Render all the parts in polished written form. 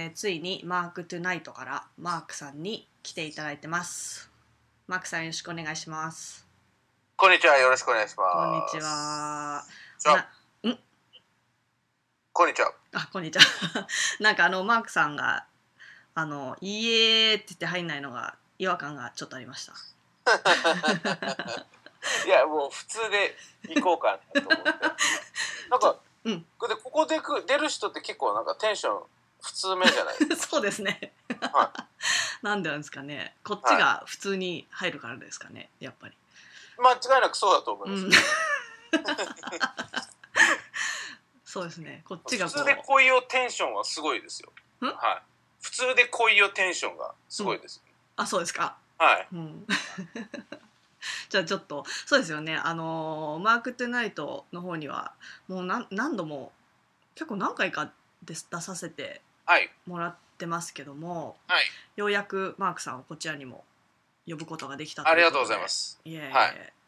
ついにマークトゥナイトからマークさんに来ていただいてます。マークさんよろしくお願いします。 こんにちは、よろしくお願いします。 こんにちは。 こんにちは。 こんにちは。なんかマークさんがいいえって言って入んないのが違和感がちょっとありました。 いや、もう普通で行こうかなと思って。なんか、ここで出る人って結構なんかテンション普通めじゃないそうですね。 はい、 なんでなんですかね。こっちが普通に入るからですかね、やっぱり。 間違いなくそうだと思います。 そうですね。こっちが普通で来いよテンションはすごいですよ。はい。普通で来いよテンションがすごいです。 あ、そうですか。 はい。 じゃあちょっとそうですよね。マークトゥナイトの方にはもう何度も結構何回か出させてもらってますけども、 はい、 ようやくマークさんをこちらにも呼ぶことができたということで。ありがとうございます。 いえいえ、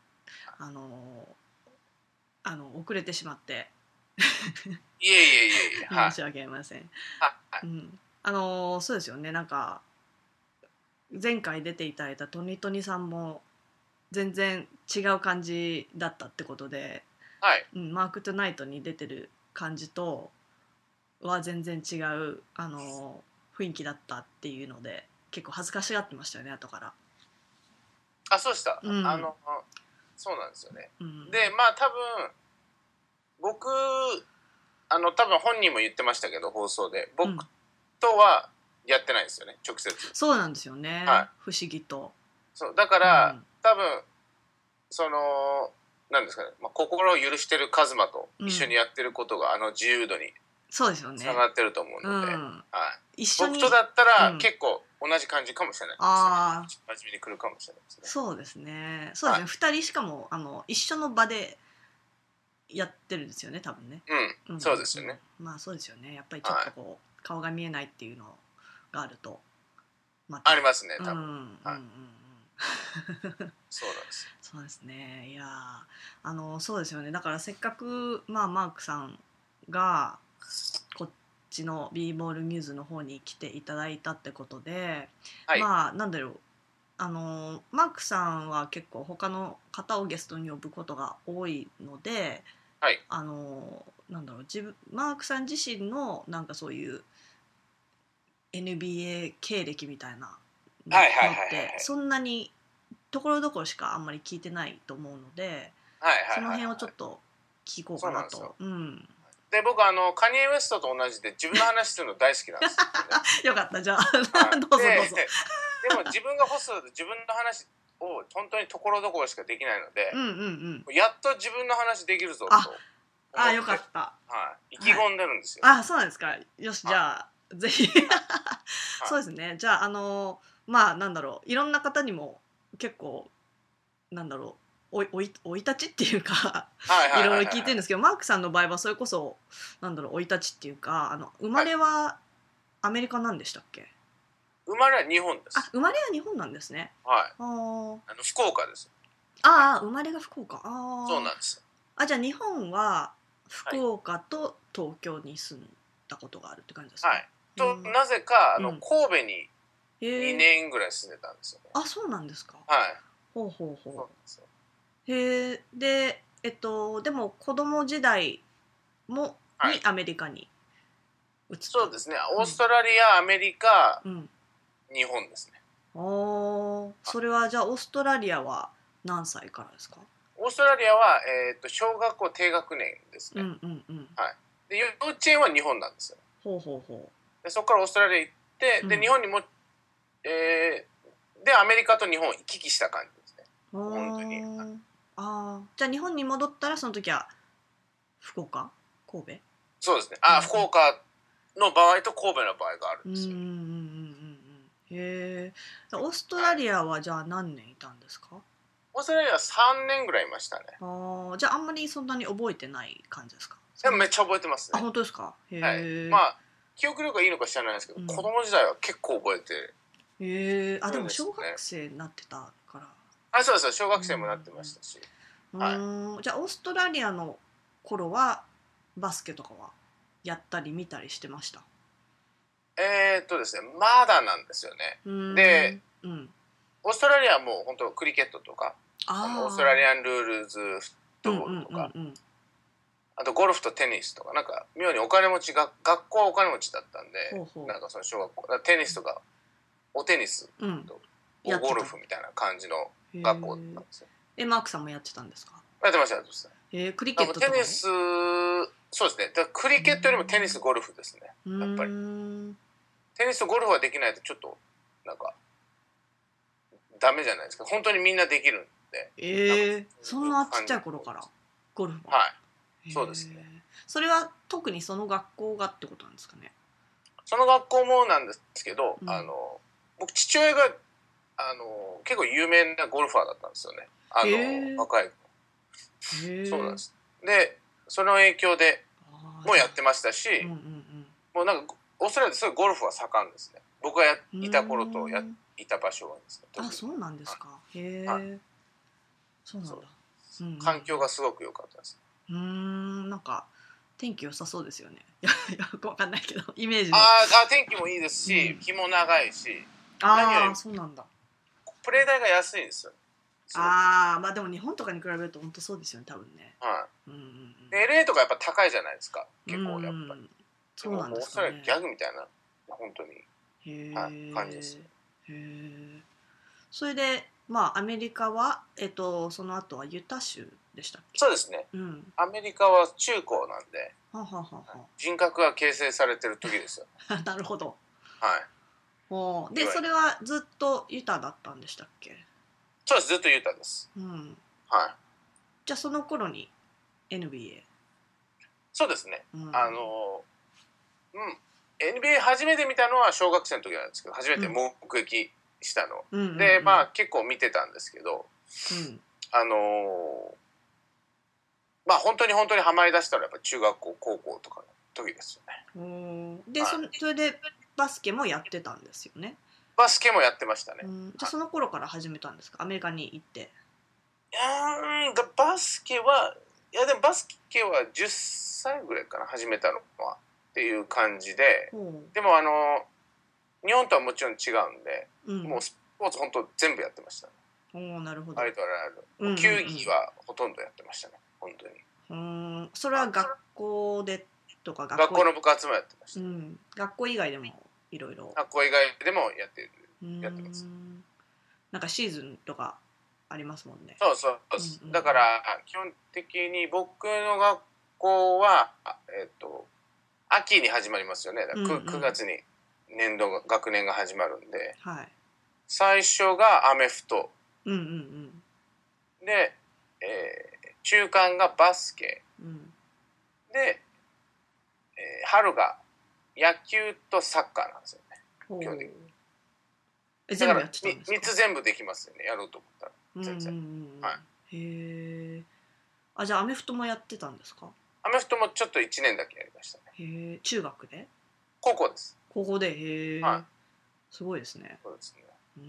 はい、遅れてしまっていえ、 申し訳ありません。そうですよね。なんか前回出ていただいたトニトニさんも全然違う感じだったってことで、 はい、 マークトゥナイトに出てる感じとは全然違う雰囲気だったっていうので結構恥ずかしがってましたよね、後から。 あ、そうでした。そうなんですよね。で、まあ多分僕多分本人も言ってましたけど、放送で僕とはやってないんですよね、直接。 そうなんですよね、 はい、 不思議と。 そうだから、多分なんですかね、心を許してるカズマと一緒にやってることが自由度につながってると思うので、一緒に僕とだったら結構同じ感じかもしれないですね。真面目に来るかもしれないですね。 そうですね。そうですね。2人しかも一緒の場でやってるんですよね、多分ね。 そうですよね。 まあそうですよね。やっぱりちょっとこう、顔が見えないっていうのがあると、 ありますね、多分。そうなんです。 そうですね。いやそうですよね。だからせっかくマークさんがこっちの b ボールミューズの方に来ていただいたってことで、なんだろう。マークさんは結構他の方をゲストに呼ぶことが多いので、なんだろう、マークさん自身のなんかそういう NBA 経歴みたいなのってそんなにところどころしかあんまり聞いてないと思うので、その辺をちょっと聞こうかなと。 で、僕カニエ・ウェストと同じで自分の話するの大好きなんです、 よかった、じゃあどうぞ。 でも自分がホストだと自分の話を本当にところどころしかできないので、やっと自分の話できるぞとよかった。 意気込んでるんですよ。 そうなんですか。よし、じゃあぜひそうですね。じゃあなんだろう、いろんな方にも結構なんだろう、生い立ちっていうかいろいろ聞いてるんですけど、マークさんの場合はそれこそなんだろう、生い立ちっていうか生まれはアメリカなんでしたっけ？ 生まれは日本です。 生まれは日本なんですね。 福岡です。 生まれが福岡。 そうなんです。 じゃあ日本は福岡と東京に住んだことがあるって感じですか？ となぜか神戸に2年ぐらい住んでたんですよね。 そうなんですか。ほう。ででも子供時代もにアメリカに移った。 そうですね。オーストラリア、アメリカ、日本ですね。 それはじゃあオーストラリアは何歳からですか？ オーストラリアは小学校低学年ですね。で幼稚園は日本なんですよ。でそこからオーストラリア行って、で日本にもでアメリカと日本を行き来した感じですね。本当に。 じゃあ日本に戻ったらその時は福岡、神戸？ そうですね。福岡の場合と神戸の場合があるんですよ。 へえ。オーストラリアはじゃあ何年いたんですか？ オーストラリアは3年ぐらいいましたね。 じゃああんまりそんなに覚えてない感じですか？ でもめっちゃ覚えてますね。 本当ですか？へえ。 記憶力がいいのか知らないですけど、子供時代は結構覚えて。 へえ。でも小学生になってたから。 そうです。小学生もなってましたし。じゃあオーストラリアの頃はバスケとかはやったり見たりしてました？ ですね、まだなんですよね。で、オーストラリアはもう本当クリケットとか、オーストラリアンルールズフットボールとか、あとゴルフとテニスとか、なんか妙にお金持ちが、学校はお金持ちだったんで、なんかその小学校、テニスとか、おテニスと、おゴルフみたいな感じの学校だったんですよ。 マークさんもやってたんですか？ やってました、やってました。 クリケットとかも？ テニス、そうですね。クリケットよりもテニス、ゴルフですね。やっぱり。テニスとゴルフはできないとちょっと、なんか、ダメじゃないですか。本当にみんなできるんで。そんなちっちゃい頃からゴルフは？はい。そうですね。 それは特にその学校がってことなんですかね？ その学校もなんですけど、僕父親が結構有名なゴルファーだったんですよね。若い子。そうなんです。で、その影響でもうやってましたし、もうなんかオーストラリアですごいゴルフは盛んですね。僕がいた頃といた場所はですね。 そうなんですか。そうなんだ。 環境がすごく良かったです。 なんか天気良さそうですよね。よくわかんないけどイメージ。 天気もいいですし、日も長いし。 そうなんだ。 プレー代が安いんですよ。 まあでも日本とかに比べると本当そうですよね、多分ね。 はい。LA とかやっぱ高いじゃないですか。結構やっぱり。 そうなんですかね。オーストラリアギャグみたいな本当に感じです。 それでまあアメリカはその後はユタ州でしたっけ？ そうですね。アメリカは中高なんで、人格が形成されてる時ですよ。 なるほど。 はい。 でそれはずっとユタだったんでしたっけ？ そうです、ずっとユタです。はい。 じゃあその頃に NBA？ そうですね。NBA 初めて見たのは小学生の時なんですけど、初めて目撃したの。で、まあ結構見てたんですけど、まあ本当にハマりだしたらやっぱ中学校、高校とかの時ですよね。で、それでバスケもやってたんですよね。 バスケもやってましたね。 じゃあその頃から始めたんですか？アメリカに行って。 バスケは、でもバスケは10歳ぐらいかな、始めたのはっていう感じで、でも日本とはもちろん違うんで、もうスポーツ本当全部やってましたね。 なるほど。 ありとあらゆる球技はほとんどやってましたね、本当に。 それは学校でとか学校の部活もやってました。 学校以外でもいろいろ。 学校以外でもやってます。 なんかシーズンとかありますもんね。 そう。だから基本的に僕の学校は秋に始まりますよね。9月に学年が始まるんで、最初がアメフト、で、中間がバスケ、で、春が野球とサッカーなんですよね。基本的に。だから3つ全部できますよね、やろうと思ったら。全然。 へえ。じゃあアメフトもやってたんですか？ アメフトもちょっと1年だけやりましたね。 へえ。中学で？ 高校です。 高校で。へえ。すごいですね。 そうです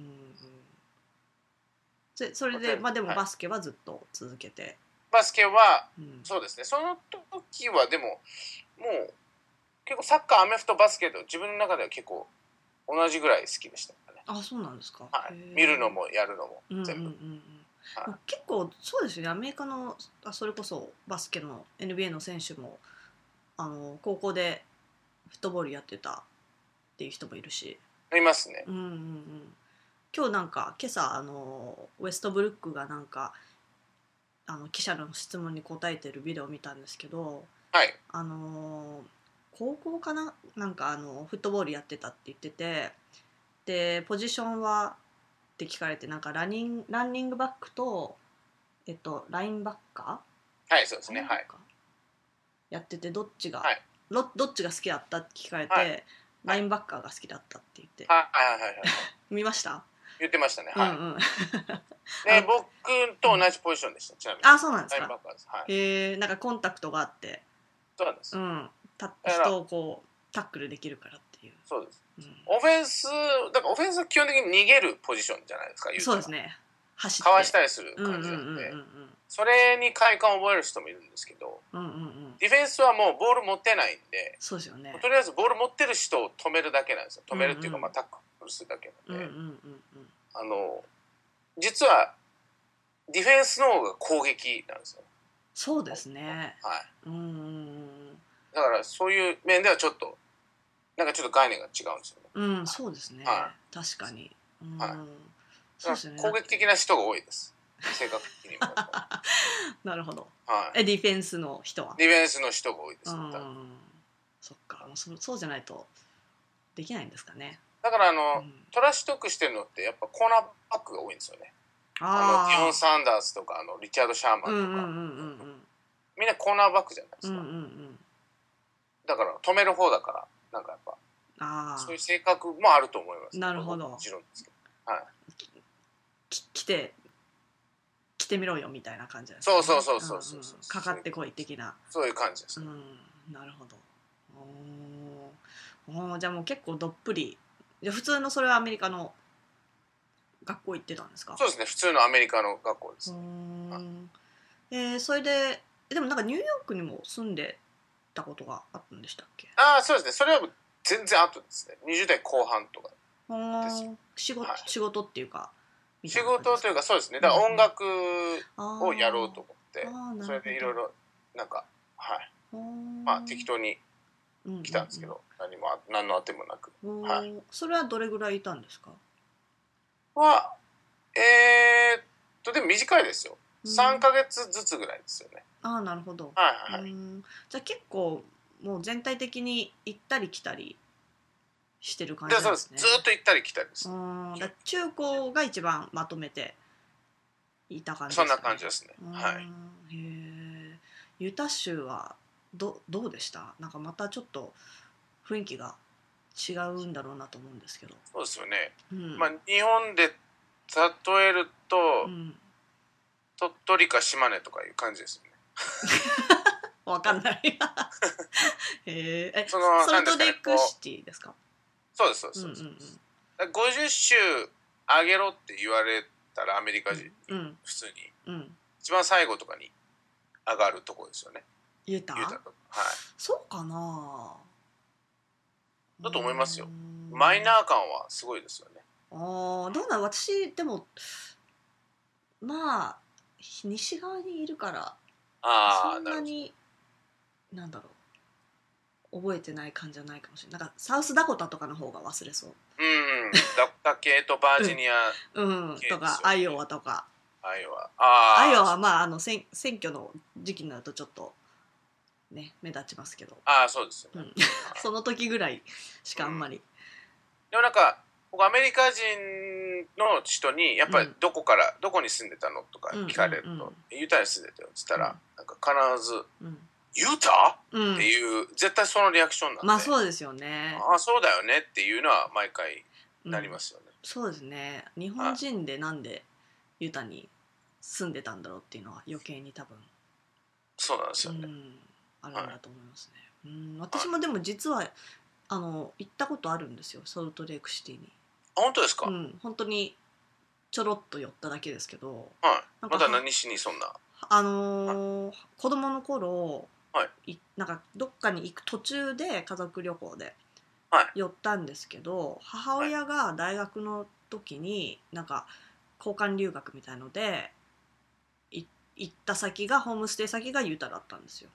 ね。 それでまあでもバスケはずっと続けて。 バスケはそうですね。その時はでももう結構サッカー、アメフト、バスケと自分の中では結構同じぐらい好きでしたね。 そうなんですか。 見るのもやるのも全部。 結構そうですよね。アメリカのそれこそバスケの NBA の選手も高校でフットボールやってたっていう人もいるし。 いますね。 今日なんか今朝ウエストブルックがなんか記者の質問に答えてるビデオを見たんですけど、高校かな、なんかフットボールやってたって言ってて、でポジションはって聞かれて、なんかランニングバックとラインバッカー、はいそうですね、 やってて、どっちが好きだったって聞かれて、ラインバッカーが好きだったって言って、見ました？ 言ってましたね。で僕と同じポジションでした。ちなみに。 そうなんですか。ラインバッカーです。なんかコンタクトがあって、 そうなんです。 人をこうタックルできるからっていう。 そうです。オフェンスは基本的に逃げるポジションじゃないですか。 そうですね。 かわしたりする感じなんで、 それに快感を覚える人もいるんですけど、ディフェンスはもうボール持ってないんで、 そうですよね、 とりあえずボール持ってる人を止めるだけなんですよ。止めるっていうか、タックルするだけなんで、実はディフェンスの方が攻撃なんですよ。 そうですね。 はい。だからそういう面ではちょっとなんかちょっと概念が違うんですよね。 そうですね。確かに。 そうですね。攻撃的な人が多いです。性格的にも。 なるほど。ディフェンスの人は。 ディフェンスの人が多いです。 そっか。そうじゃないとできないんですかね。 だからトラッシュトークしてるのってやっぱコーナーバックが多いんですよね。ディオン・サンダースとかリチャード・シャーマンとか、みんなコーナーバックじゃないですか。だから止める方だからなんかやっぱそういう性格もあると思います。 なるほど。 もちろんですけど、はい。 来てみろよみたいな感じですね。そう。 かかってこい的な。 そういう感じです。 なるほど。じゃあもう結構どっぷり。じゃあ普通のそれはアメリカの学校行ってたんですか？ そうですね。普通のアメリカの学校です。 それででもなんかニューヨークにも住んでたことがあったんでしたっけ？ そうですね。それは全然後ですね。20代後半とかですよ。 仕事っていうか。 仕事というかそうですね。だから音楽をやろうと思って、それでいろいろなんか適当に来たんですけど、何のあてもなく。 それはどれぐらいいたんですか？ でも短いですよ。3ヶ月ずつぐらいですよね。 なるほど。じゃあ結構もう全体的に行ったり来たりしてる感じなんですね。 ずっと行ったり来たりです。 中高が一番まとめていた感じですかね。そんな感じですね。 ユタ州はどうでした？なんかまたちょっと雰囲気が違うんだろうなと思うんですけど。 そうですよね。日本で例えると、鳥取か島根とかいう感じですよね。 わかんない。ソルトレイクシティですか？ そうです。50州あげろって言われたらアメリカ人に普通に一番最後とかに上がるとこですよね。 ユタと。そうかな。 だと思いますよ。マイナー感はすごいですよね。 どうなん？私でも西側にいるからそんなになんだろう覚えてない感じじゃないかもしれない。なんかサウスダコタとかの方が忘れそう。 ダコタ系とバージニアとかアイオワとか。 アイオワは選挙の時期になるとちょっとね目立ちますけど。 そうですよね。 その時ぐらいしかあんまり。 でもなんか僕アメリカ人の人にやっぱりどこに住んでたのとか聞かれると、ユタに住んでたよっつったら、なんか必ず、ユタっていう絶対そのリアクションなんで、 そうですよね。 そうだよねっていうのは毎回なりますよね。 そうですね。日本人でなんでユタに住んでたんだろうっていうのは余計に多分そうなんですよね。 あるんだと思いますね。私もでも実は行ったことあるんですよ、ソルトレイクシティに。 本当ですか？ 本当にちょろっと寄っただけですけど。 また何しにそんな。 子供の頃、なんかどっかに行く途中で家族旅行で寄ったんですけど、母親が大学の時になんか交換留学みたいので行った先がホームステイ先がユタだったんですよ。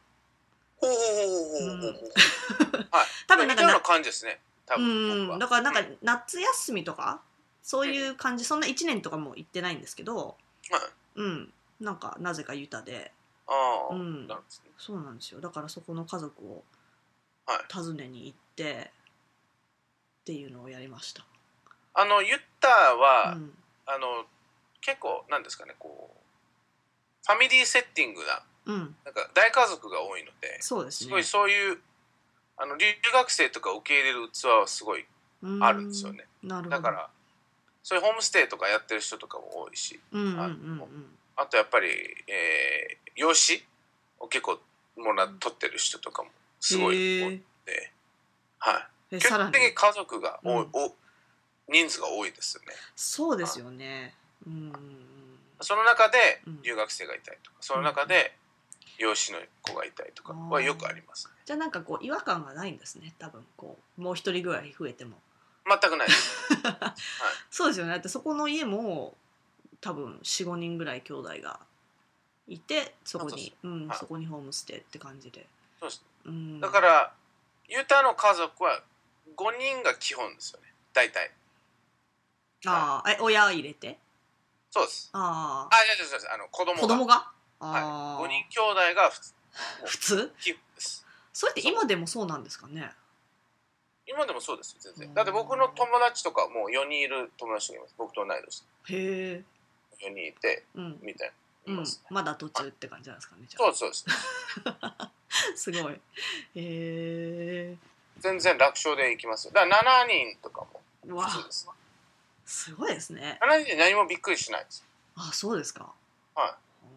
多分なんか感じですね。 だからなんか夏休みとかそういう感じ、そんな1年とかも行ってないんですけど、なんかなぜかユタで、そうなんですよ。だからそこの家族を訪ねに行ってっていうのをやりました。 ユタは、結構なんですかね、こうファミリーセッティングな、なんか大家族が多いので、 そうですね。 すごいそういう留学生とか受け入れる器はすごいあるんですよね。だからそういうホームステイとかやってる人とかも多いし、あとやっぱり、養子を結構取ってる人とかもすごい多いので、基本的に家族が人数が多いですよね。 そうですよね。 その中で留学生がいたりとか、その中で養子の子がいたりとかはよくあります、ね。 じゃあなんかこう違和感がないんですね、多分こうもう一人ぐらい増えても。 全くないです、 はい、そうですよね。だってそこの家も多分 4,5 人ぐらい兄弟がいて、そこにそこにホームステイって感じで。 そうです、だからユタの家族は5人が基本ですよね、大体。 親入れて。 そうです。子供が。5人兄弟が普通それって今でもそうなんですかね。 今でもそうです全然。だって僕の友達とかもう4人いる友達がいます。僕と同い年。 へえ。 4人いて、みたいな。 まだ途中って感じなんですかね。 そうです。 すごい。へえ。 全然楽勝でいきますよ。だから7人とかも普通です。 すごいですね。 7人で何もびっくりしないです。 そうですか。 はい。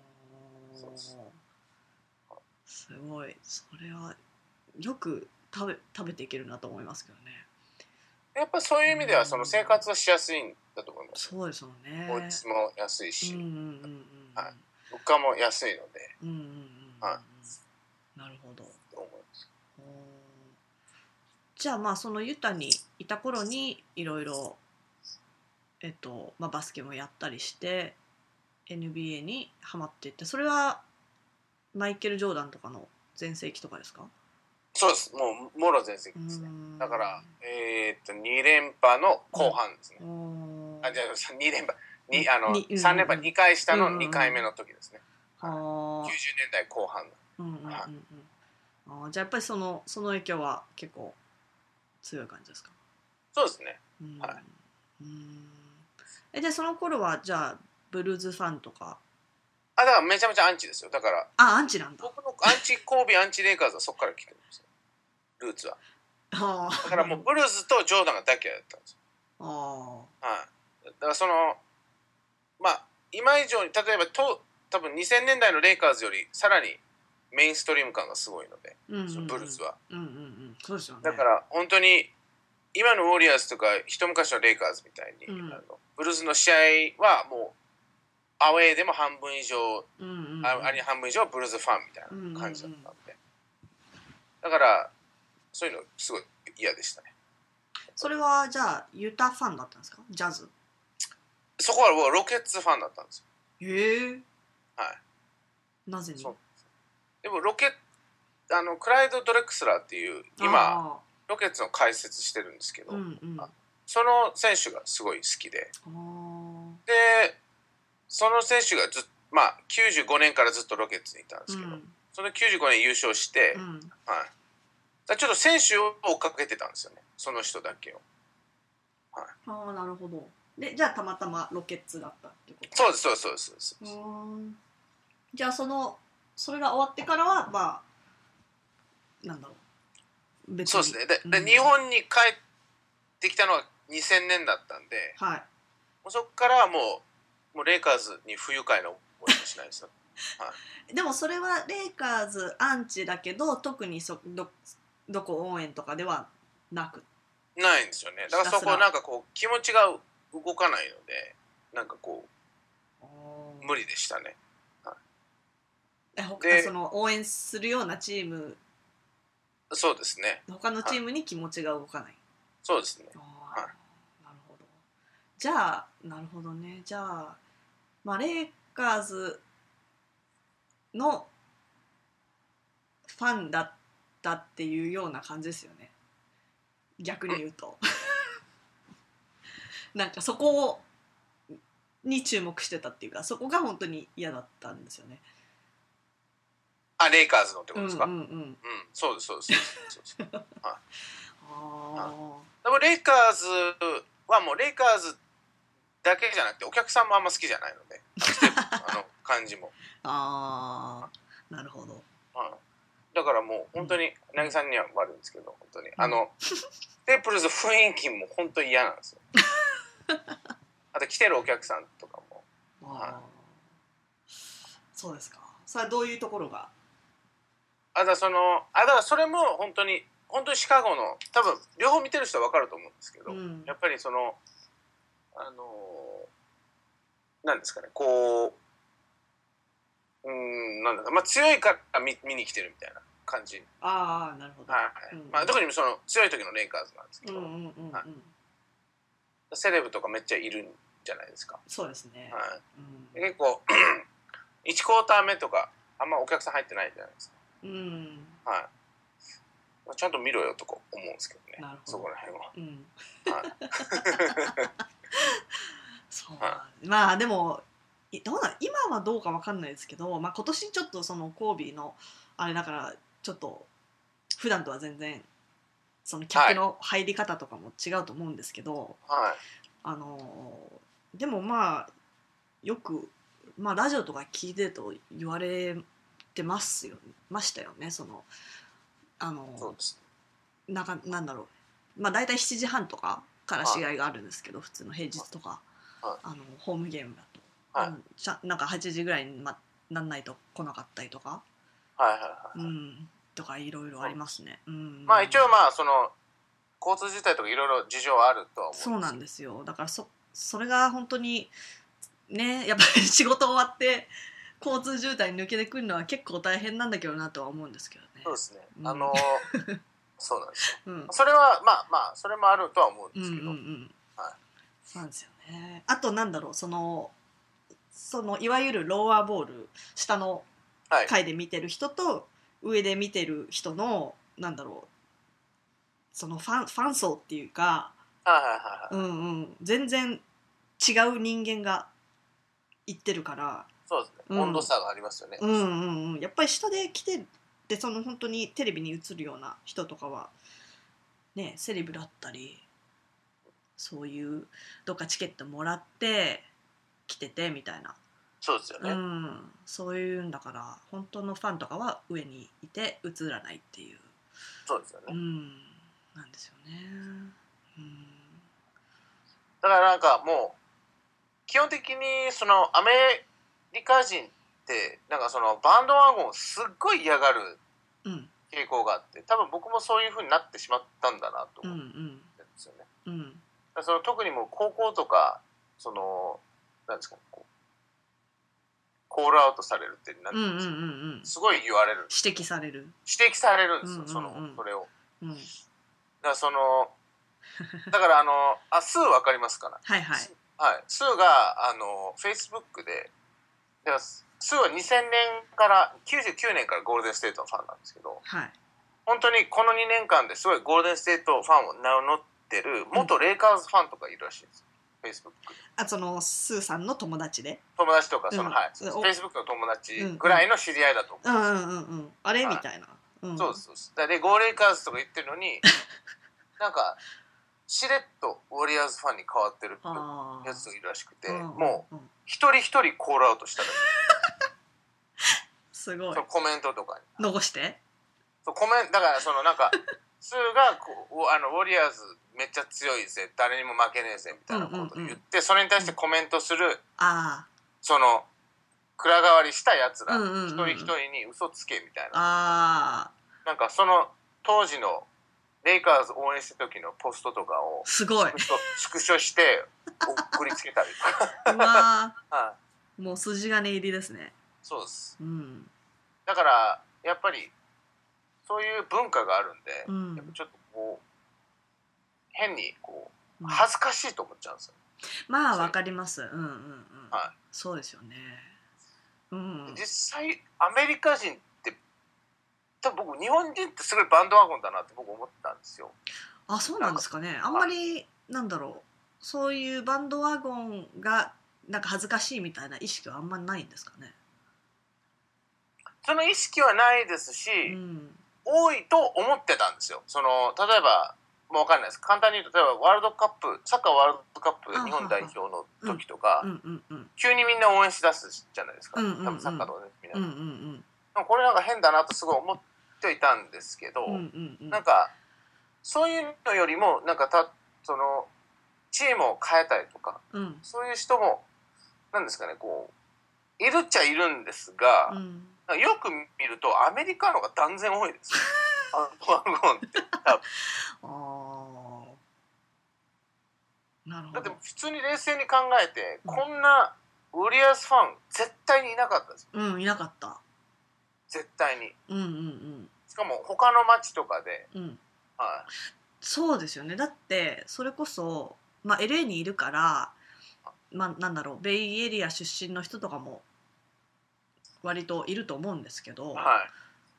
すごい。それはよく食べていけるなと思いますけどね。 やっぱそういう意味ではその生活はしやすいんだと思います。 そうですよね。 お家も安いし、物価も安いので。 なるほど。じゃあまあそのユタにいた頃にいろいろバスケもやったりして NBA にハマっていって、それはマイケル・ジョーダンとかの全盛期とかですか？ そうです。もろ全盛期ですね。だから2連覇の後半ですね。じゃあ2連覇3連覇2回下の2回目の時ですね。90年代後半じゃあやっぱりその影響は結構強い感じですか？ そうですね。 じゃあその頃はじゃあブルーズファンとかだからめちゃめちゃアンチですよ。だからアンチなんだ。 僕のアンチコービーアンチレイカーズはそこから来てるんですよ、ルーツは。だからもうブルーズとジョーダンが大嫌いだったんですよ。だからその今以上に例えば多分2000年代のレイカーズよりさらにメインストリーム感がすごいので、そのブルーズは。 そうですよね。 だから本当に今のウォリアーズとか一昔のレイカーズみたいに、ブルーズの試合はもうアウェーでも半分以上、あれ半分以上ブルーズファンみたいな感じだったんで、だからそういうのすごい嫌でしたね。 それはじゃあユタファンだったんですか？ジャズ？ そこはロケッツファンだったんですよ。 へえ。 はい。 なぜに？ でもクライド・ドレクスラーっていう今ロケッツの解説してるんですけど、その選手がすごい好きで、でその選手が95年からずっとロケッツにいたんですけど、その95年優勝して、ちょっと選手を追っかけてたんですよね、その人だけを。 なるほど。でじゃあたまたまロケッツだったってこと？ そうです。 じゃあそれが終わってからはなんだろう、別に。 そうですね。で日本に帰ってきたのは2000年だったんで、もうそこからはもうレイカーズに不愉快な思いもしないですよ。 でもそれはレイカーズアンチだけど特にどこ応援とかではないんですよね。だからそこなんかこう気持ちが動かないので、なんかこう無理でしたね。 その応援するようなチーム、 そうですね、 他のチームに気持ちが動かない。 そうですね。なるほど。じゃあなるほどね。じゃあレイカーズのファンだったっていうような感じですよね、逆に言うと。なんかそこに注目してたっていうか、そこが本当に嫌だったんですよね。 レイカーズのってことですか？そうです。でもレイカーズはもうレイカーズだけじゃなくてお客さんもあんま好きじゃないので、感じも。 なるほど。 だからもう本当に渚さんには悪いんですけど、本当にステープルズ雰囲気も本当に嫌なんですよ。あと来てるお客さんとかも。 そうですか。それはどういうところが？ だからそれも本当にシカゴの多分両方見てる人は分かると思うんですけど、やっぱりなんですかね、こうなんだか、まあ、強いから見に来てるみたいな感じ。 ああ、なるほど。はい、 まあ、特にその強い時のレイカーズなんですけど、セレブとかめっちゃいるんじゃないですか。 そうですね。 はい、結構1クォーター目とかあんまお客さん入ってないじゃないですか。はい。ちゃんと見ろよとか思うんですけどね。そこら辺は。 そう。まあでもどうだ今はどうかわかんないですけど、まあ今年ちょっとそのコービーのあれだからちょっと普段とは全然その客の入り方とかも違うと思うんですけど、でもまあよく、まあ、ラジオとか聞いてると言われてましたよね。そのそうです。 なんだろう、まあ大体7時半とかから試合があるんですけど、普通の平日とか、ホームゲームだと、なんか8時ぐらいになんないと来なかったりとか、とかいろいろありますね。 まあ一応まあその交通自体とかいろいろ事情はあるとは思うんです。 そうなんですよ。だからそれが本当にね、やっぱり仕事終わって交通渋滞抜けてくるのは結構大変なんだけどなとは思うんですけどね。 そうですね。そうなんですよ。それはまあまあそれもあるとは思うんですけど。 そうなんですよね。あとなんだろう、そのいわゆるローアーボール、下の階で見てる人と上で見てる人のなんだろう、そのファン層っていうか、全然違う人間が言ってるから。 そうですね、温度差がありますよね。 やっぱり下で来てでその本当にテレビに映るような人とかはね、セレブだったり、そういうどっかチケットもらって来ててみたいな。 そうですよね。 そういうんだから本当のファンとかは上にいて映らないっていう。 そうですよね。 なんですよね。 だからなんかもう基本的にそのアメリカ人ってなんかそのバンドワゴンをすっごい嫌がる傾向があって、多分僕もそういう風になってしまったんだなと思ってるんですよね。その特にもう高校とかそのなんですかね、コールアウトされるってすごい言われる、 指摘されるんですよ、それを。だからそのだからスー分かりますかね。スーがフェイスブックでスーは2000年から99年からゴールデンステートのファンなんですけど、本当にこの2年間ですごいゴールデンステートファンを名乗ってる元レイカーズファンとかいるらしいんですよ、フェイスブックで。 そのスーさんの友達とかフェイスブックの友達ぐらいの知り合いだと思う。あれみたいな。 そうです。でゴーレイカーズとか言ってるのになんかしれっとウォリアーズファンに変わってるやつがいるらしくて、もう一人一人コールアウトしたらしい。 すごい。 コメントとかに残してだからそのなんかスーがウォリアーズめっちゃ強いぜ、誰にも負けねえぜみたいなことを言って、それに対してコメントする、その蔵変わりしたやつら一人一人に嘘つけみたいな、なんかその当時のレイカーズ応援した時のポストとかをすごいスクショして送りつけたりとかもう筋金入りですね。 そうです、だからやっぱりそういう文化があるんで、やっぱちょっとこう変にこう恥ずかしいと思っちゃうんですよ。 まあわかります。そうですよね。 実際アメリカ人って多分僕日本人ってすごいバンドワゴンだなって僕思ったんですよ。 そうなんですかね。あんまりなんだろう、そういうバンドワゴンがなんか恥ずかしいみたいな意識はあんまりないんですかね。 その意識はないですし、多いと思ってたんですよ。その例えばもう分かんないです。簡単に言うと例えばワールドカップ、サッカーワールドカップ日本代表の時とか、急にみんな応援しだすじゃないですか。多分サッカーの応援みんな。これなんか変だなとすごい思っていたんですけど、なんかそういうのよりもなんかそのチームを変えたりとか、そういう人もなんですかね、こういるっちゃいるんですが、よく見るとアメリカの方が断然多いです。バンドワゴンってなるほど。 だって普通に冷静に考えて、こんなウォリアーズファン絶対にいなかったです。 いなかった。 絶対に。しかも他の町とかで、 はい、そうですよね。だってそれこそ、LA にいるから、なんだろう、ベイエリア出身の人とかも割といると思うんですけど、 はい、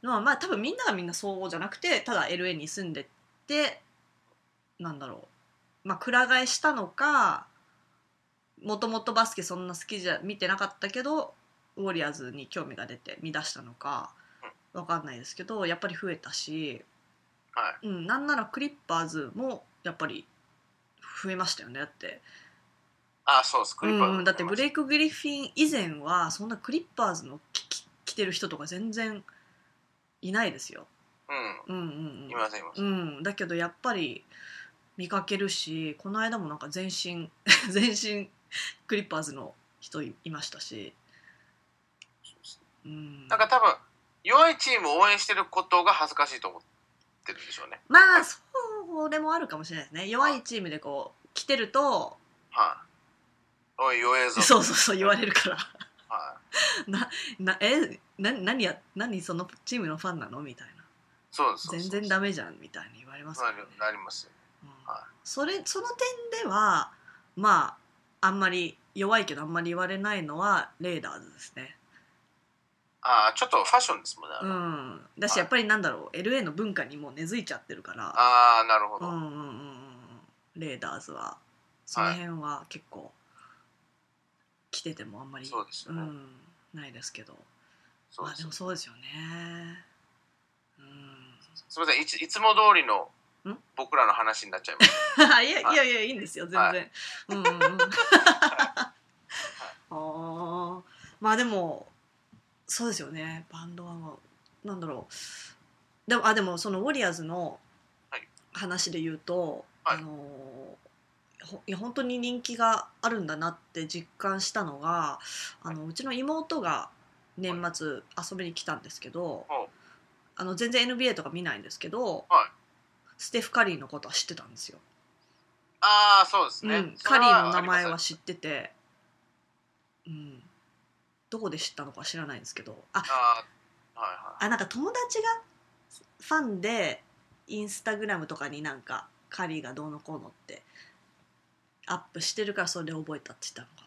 多分みんながみんなそうじゃなくて、ただ LA に住んでて、なんだろう、くら替えしたのか、もともとバスケそんな好きじゃ見てなかったけどウォリアーズに興味が出て見出したのか分かんないですけど、やっぱり増えたし、 はい、 なんならクリッパーズもやっぱり増えましたよね。だってそうです、クリッパーズ、 だってブレイク・グリフィン以前はそんなクリッパーズの着てる人とか全然いないですよ。 いませんいません。 だけどやっぱり見かけるし、この間もなんか全身クリッパーズの人いましたし、 なんか多分弱いチームを応援してることが恥ずかしいと思ってるんでしょうね。 それもあるかもしれないですね。弱いチームでこう来てると、 おい弱えぞ、 そう言われるから何そのチームのファンなのみたいな。 そう全然ダメじゃんみたいに言われますよね。 なりますよ、 その点ではあんまり弱いけどあんまり言われないのはレイダーズですね。 ちょっとファッションですもんね。 だしやっぱりなんだろう、LA の文化にもう根付いちゃってるから。 なるほど。 レイダーズはその辺は結構着ててもあんまりそうですよね、 ないですけど、 でもそうですよね。 すみません、いつも通りの僕らの話になっちゃいますいやいいんですよ全然。でもそうですよね。バンドはなんだろう、でもそのウォリアーズの話で言うと、いや本当に人気があるんだなって実感したのが、うちの妹が年末遊びに来たんですけど、全然 NBA とか見ないんですけど、ステフ・カリーのことは知ってたんですよ。 そうですね、 カリーの名前は知ってて、どこで知ったのか知らないんですけど、なんか友達がファンでインスタグラムとかになんかカリーがどうのこうのってアップしてるからそれで覚えたって言った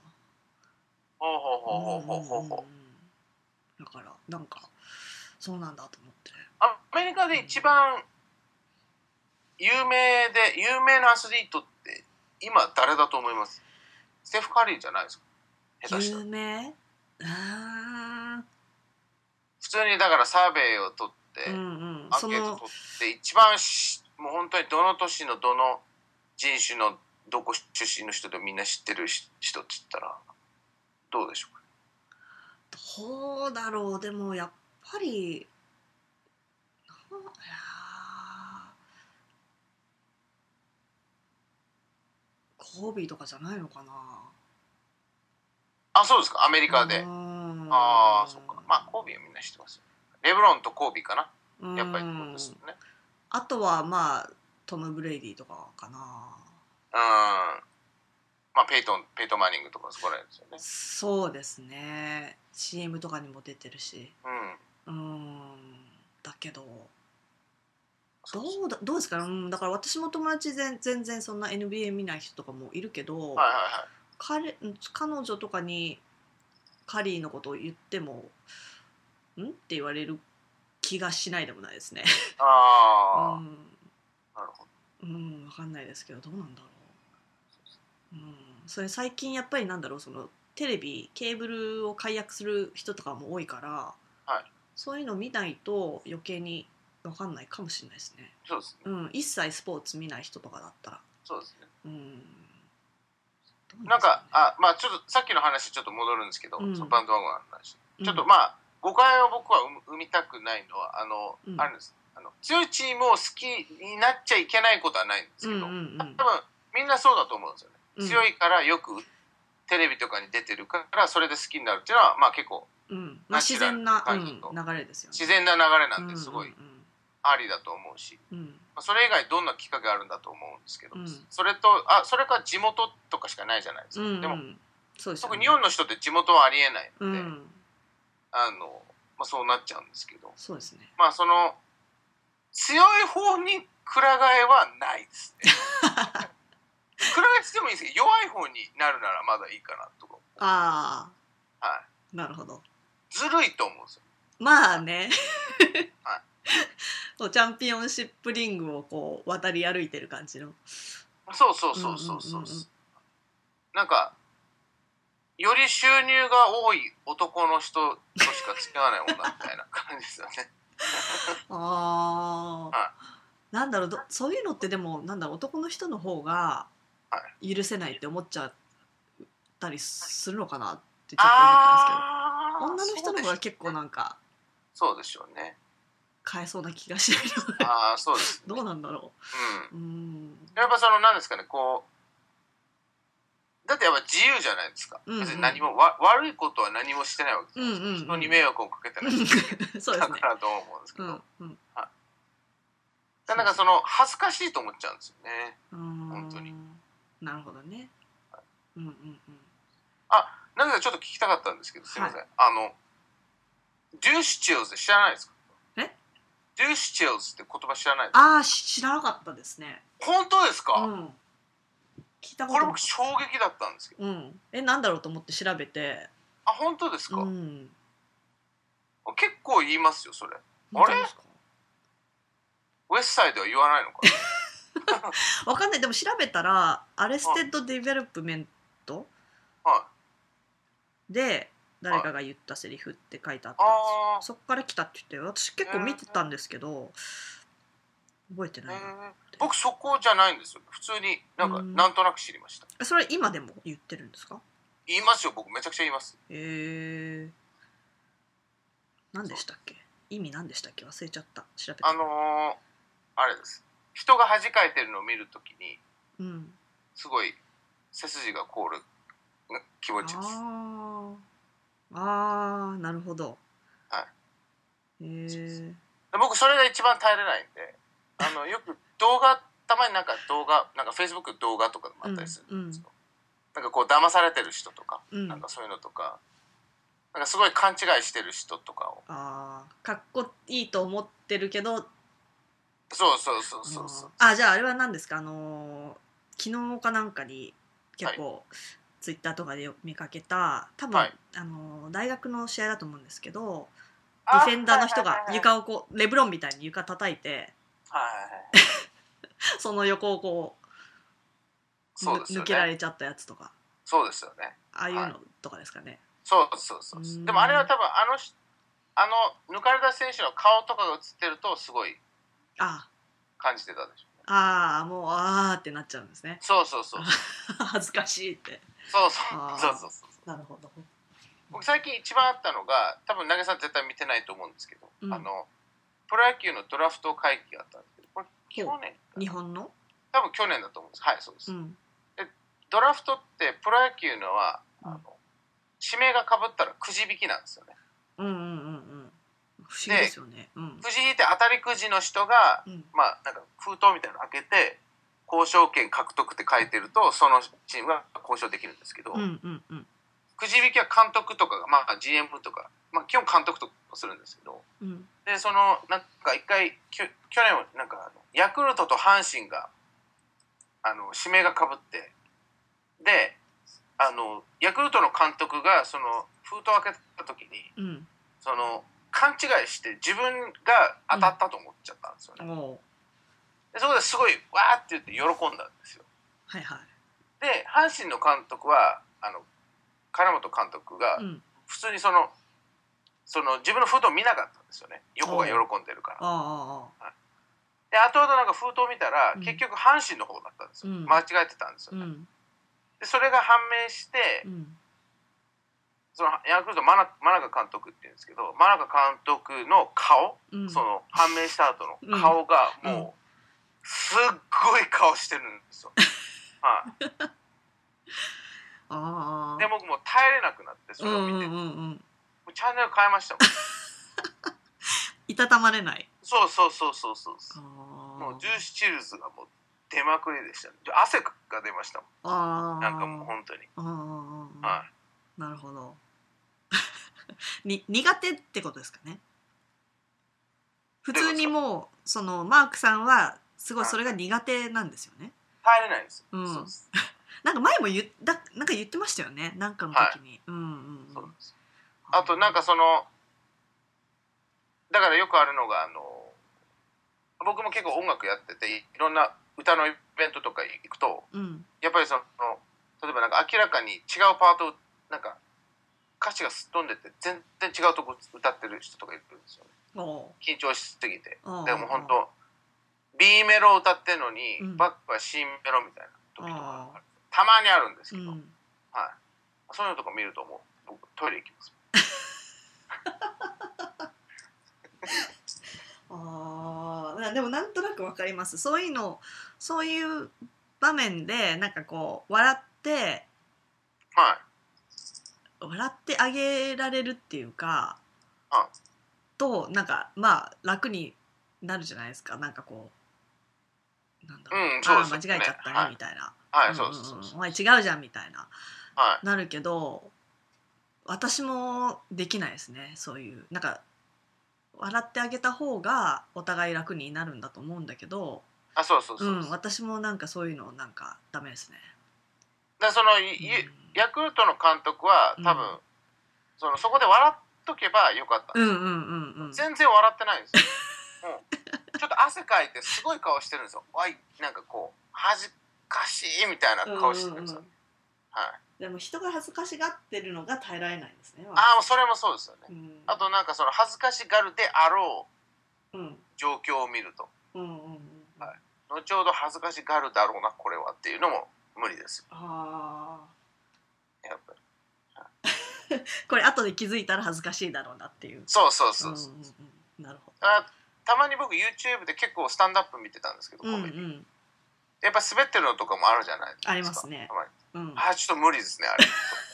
のかな。だからなんかそうなんだと思って。 アメリカで一番有名なアスリートって今誰だと思います？ステフ・カリーじゃないですか？ 有名？ 普通にだからサーベイを取って、アンケート取って一番もう本当にどの都市のどの人種のどこ出身の人でみんな知ってる人って言ったらどうでしょうか？ どうだろう。でもやっぱりコービーとかじゃないのかな。 そうですか、アメリカで。そっか、コービーはみんな知ってますよ。レブロンとコービーかな、やっぱりそうですよね。 あとはトム・ブレイディとかかな。 ペイトン・マニングとかそこら辺ですよね。 そうですね。 CM とかにも出てるし。だけどどうですかね。だから私も友達全然そんな NBA 見ない人とかもいるけど、彼女とかにカリーのことを言ってもんって言われる気がしないでもないですね。 なるほど。 分かんないですけどどうなんだろう。それ最近やっぱりなんだろう、そのテレビケーブルを解約する人とかも多いから、そういうの見ないと余計に分かんないかもしれないですね。 そうですね。 一切スポーツ見ない人とかだったら。 そうですね。なんかちょっとさっきの話ちょっと戻るんですけど、そのバンドワゴンの話、ちょっと誤解を僕は生みたくないのはあるんです。強いチームを好きになっちゃいけないことはないんですけど、多分みんなそうだと思うんですよね。強いからよくテレビとかに出てるからそれで好きになるっていうのは結構自然な流れですよね。 自然な流れなんですごいありだと思うし、それ以外どんなきっかけあるんだと思うんですけど、それから地元とかしかないじゃないですか。でもそうですよね、 特に日本の人って地元はありえないので、 うん、 そうなっちゃうんですけど、 そうですね、 その強い方にくら替えはないですね。くら替えしてもいいんですけど、弱い方になるならまだいいかなとか。 ああ、はい、 なるほど。 ずるいと思うんですよ。 まあね、 はい、 チャンピオンシップリングをこう渡り歩いてる感じの。 そうそうそうそうそう、なんかより収入が多い男の人としか付き合わない女みたいな感じですよね。 ああ、 はい、 なんだろう、そういうのってでもなんだろう、男の人の方が許せないって思っちゃったりするのかなってちょっと思ったんですけど、女の人の方が結構なんかそうでしょうね。 変えそうな気がしないのでそうです、ね、 どうなんだろう。やっぱそのなんですかね、こうだってやっぱ自由じゃないですか。別に何も悪いことは何もしてないわけです。人に迷惑をかけてないそうですね。 だからと思うんですけど、 だなんかその恥ずかしいと思っちゃうんですよね。本当に。 なるほどね。 なんかちょっと聞きたかったんですけど、すみません。デューシチルズ知らないですか？デューシチルズって言葉知らないですか？ 知らなかったですね。 本当ですか？ 聞いたことこれ僕衝撃だったんですけど。 なんだろうと思って調べて。 本当ですか？結構言いますよそれ。あれ？ウエストサイドは言わないのかな？ わかんない。でも調べたらアレステッド・ディベロップメントで誰かが言ったセリフって書いてあったんですよ。そっから来たって言って、私結構見てたんですけど覚えてない。 僕そこじゃないんですよ。普通になんとなく知りました。 それ今でも言ってるんですか？ 言いますよ、僕めちゃくちゃ言います。 何でしたっけ？意味何でしたっけ？忘れちゃった。調べて。 あれです。人が恥かいてるのを見るときに、すごい背筋が凍る気持ちです。 なるほど。 はい。僕それが一番耐えれないんで、よく動画、たまになんかFacebook 動画とかでもあったりするんですけど、なんかこう騙されてる人とか、なんかそういうのとか、なんかすごい勘違いしてる人とかを。 かっこいいと思ってるけど。 そう。 じゃああれは何ですか？昨日かなんかに結構、ツイッターとかで見かけた、多分、大学の試合だと思うんですけど、ディフェンダーの人が床をこうレブロンみたいに床叩いて、その横をこう抜けられちゃったやつとか。 そうですよね。 ああいうのとかですかね。 そう。でもあれは多分抜かれた選手の顔とかが映ってるとすごい感じてたでしょうね。 もうってなっちゃうんですね。 そう恥ずかしいって。 そうなるほど。 僕最近一番あったのが、多分投げさん絶対見てないと思うんですけど、プロ野球のドラフト会議があったんですけど、これ去年日本の多分去年だと思うんです。はい、そうです。でドラフトってプロ野球のは指名がかぶったらくじ引きなんですよね。 不思議ですよね。 くじ引いて当たりくじの人が、なんか封筒みたいなの開けて交渉権獲得って書いてると、そのチームが交渉できるんですけど、くじ引きは監督とかが、GM とか、基本監督とかするんですけど、でそのなんか一回去年なんかヤクルトと阪神が指名がかぶって、でヤクルトの監督がその封筒を開けた時に、その勘違いして自分が当たったと思っちゃったんですよね。でそこですごいわーって言って喜んだんですよ。で阪神の監督は金本監督が普通にその自分の封筒を見なかったんですよね。横が喜んでるから。で後々なんか封筒を見たら、結局阪神の方だったんですよ。間違えてたんですよね。でそれが判明して、そのヤクルト真中監督って言うんですけど、真中監督の顔、その判明した後の顔がもうすっごい顔してるんですよ。で僕もう耐えれなくなって、それを見て、もうチャンネル変えましたもん。 いたたまれない。 そう。もうジューシチルズがもう出まくりでした、ね。汗が出ましたもん。なんかもう本当に。 はい、 なるほど苦手ってことですかね。普通にもうそのマークさんはすごいそれが苦手なんですよね。 入れないんですよ、 うん、 そうです。 なんか前もなんか言ってましたよね、なんかの時に、 はい、そうです。あとなんかそのだからよくあるのが僕も結構音楽やってていろんな歌のイベントとか行くと、 うん、 やっぱりその例えばなんか明らかに違うパートなんか歌詞がすっ飛んでて全然違うとこ歌ってる人とかいるんですよね。緊張しすぎて。でも本当 B メロを歌ってんのに、バックは C メロみたいな時とかたまにあるんですけど、はい、そういうのとか見るともう僕トイレ行きます。 でもなんとなくわかります。そういう場面でなんかこう笑ってあげられるっていうか、となんかまあ楽になるじゃないですか。なんかこうなんだろう、間違えちゃったねみたいな、お前違うじゃんみたいな、なるけど私もできないですね。そういうなんか笑ってあげた方がお互い楽になるんだと思うんだけど、私もなんかそういうのなんかダメですね。 だその、ヤクルトの監督は多分、そこで笑っとけばよかったんですよ。全然笑ってないんですよ。ちょっと汗かいてすごい顔してるんですよ。なんかこう恥ずかしいみたいな顔してるんですよ。 でも人が恥ずかしがってるのが耐えられないんですね。 もうそれもそうですよね。あとなんかその恥ずかしがるであろう状況を見ると、後ほど恥ずかしがるだろうなこれはっていうのも無理です。やっぱりこれ後で気づいたら恥ずかしいだろうなっていう。 そう、 なるほど。 たまに僕 YouTube で結構スタンドアップ見てたんですけど、コメディやっぱ滑ってるのとかもあるじゃないですか。 ありますね。 ちょっと無理ですねあれ。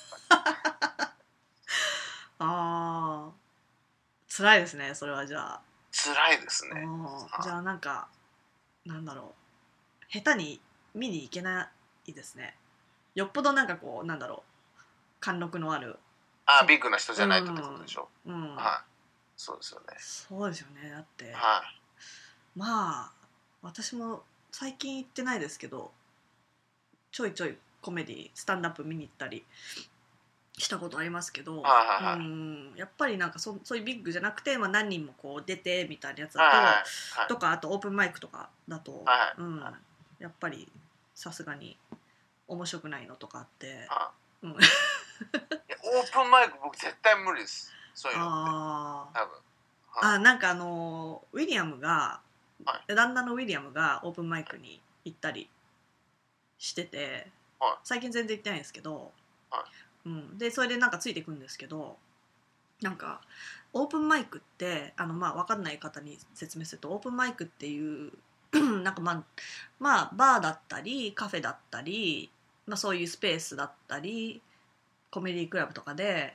辛いですねそれは。じゃあ辛いですね。 じゃあなんかなんだろう、下手に見に行けないですね。よっぽどなんかこうなんだろう、貫禄のあるビッグな人じゃないとってことでしょ。そうですよね。 そうですよね。だって、まあ私も最近行ってないですけどちょいちょいコメディスタンダップ見に行ったりしたことありますけど、やっぱりなんかそういうビッグじゃなくて、何人もこう出てみたいなやつだと、とかあとオープンマイクとかだと、やっぱりさすがに面白くないのとかあって、 オープンマイク僕絶対無理です。そういうのって多分。 なんかウィリアムが、旦那のウィリアムがオープンマイクに行ったりしてて、最近全然行ってないんですけど、でそれでなんかついていくんですけど、なんかオープンマイクって分かんない方に説明すると、オープンマイクっていうなんかバーだったりカフェだったり、そういうスペースだったりコメディクラブとかで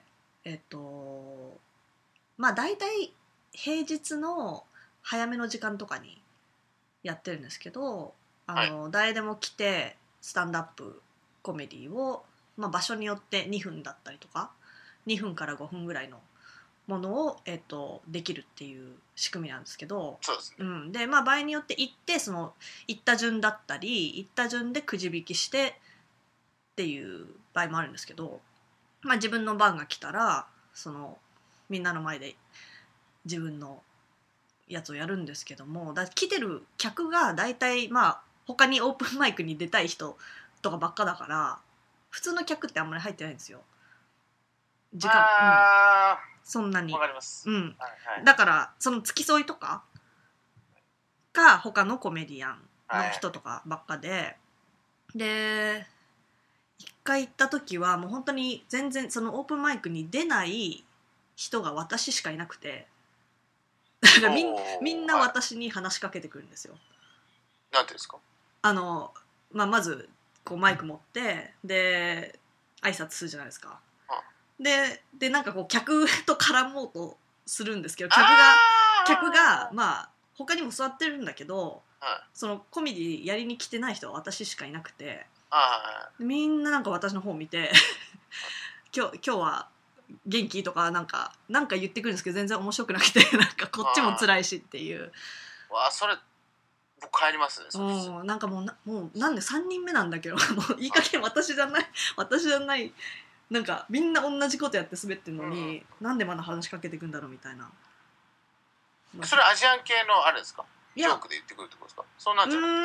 大体平日の早めの時間とかにやってるんですけど、誰でも来てスタンドアップコメディを、場所によって2分だったりとか2分から5分ぐらいのものを、できるっていう仕組みなんですけど、で場合によって行ってその行った順だったり行った順でくじ引きしてっていう場合もあるんですけど、自分の番が来たらそのみんなの前で自分のやつをやるんですけども、来てる客が大体他にオープンマイクに出たい人とかばっかだから普通の客ってあんまり入ってないんですよ、時間。そんなに。 わかります。 だからその付き添いとかが他のコメディアンの人とかばっかで、で一回行った時はもう本当に全然そのオープンマイクに出ない人が私しかいなくて、だからみんな私に話しかけてくるんですよ。 なんていうんですか。 まずこうマイク持ってで挨拶するじゃないですか。でなんかこう客と絡もうとするんですけど、客が他にも座ってるんだけど、そのコメディやりに来てない人は私しかいなくて、みんななんか私の方を見て今日は元気とかなんか言ってくるんですけど全然面白くなくてなんかこっちも辛いしっていう。 わあそれ僕帰りますね。 なんかもうなんで3人目なんだけどもういい加減私じゃないなんかみんな同じことやって滑ってるのに、なんでまだ話しかけてくんだろうみたいな。 それアジアン系のあれですか？ジョークで言ってくるってことですか？そうなんじゃない？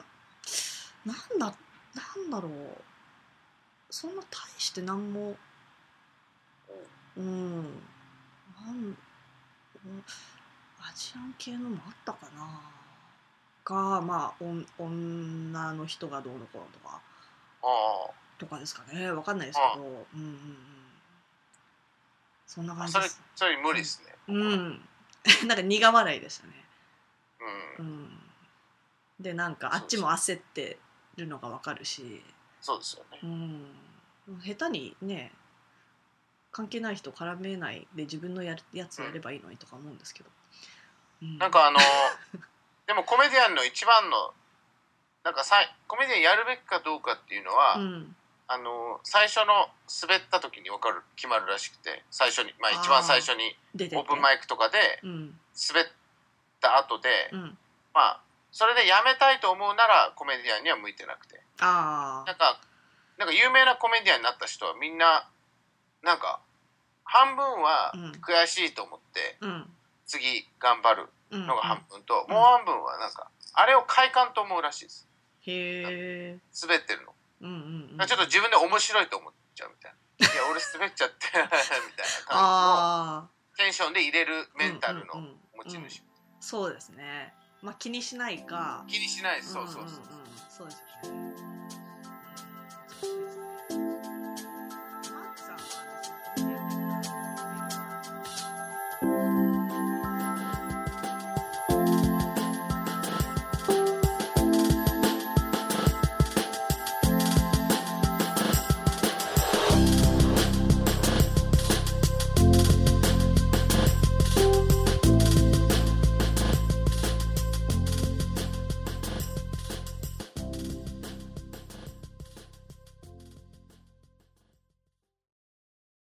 なんだろう、そんな大して何もアジアン系のもあったかなが、まあ女の人がどうのこうのとかですかね、わかんないですけど、そんな感じです。 それ無理ですね。 なんか苦笑いでしたね。でなんかあっちも焦ってるのがわかるし、 そうですよね。 下手にね関係ない人絡めないで自分のやつやればいいのにとか思うんですけど、 なんかでもコメディアンの一番のなんかコメディアンやるべきかどうかっていうのは、最初の滑った時に決まるらしくて、最初に一番最初にオープンマイクとかで滑った後で、それでやめたいと思うならコメディアンには向いてなくて、なんか有名なコメディアンになった人はみんななんか半分は悔しいと思って、次頑張るのが半分と、もう半分はなんかあれを快感と思うらしいです。 へー、 滑ってるの、ちょっと自分で面白いと思っちゃうみたいな、いや俺滑っちゃってみたいな感じのテンションで入れるメンタルの持ち主、 そうですね。気にしないか。 気にしない、そうです。 そうですよ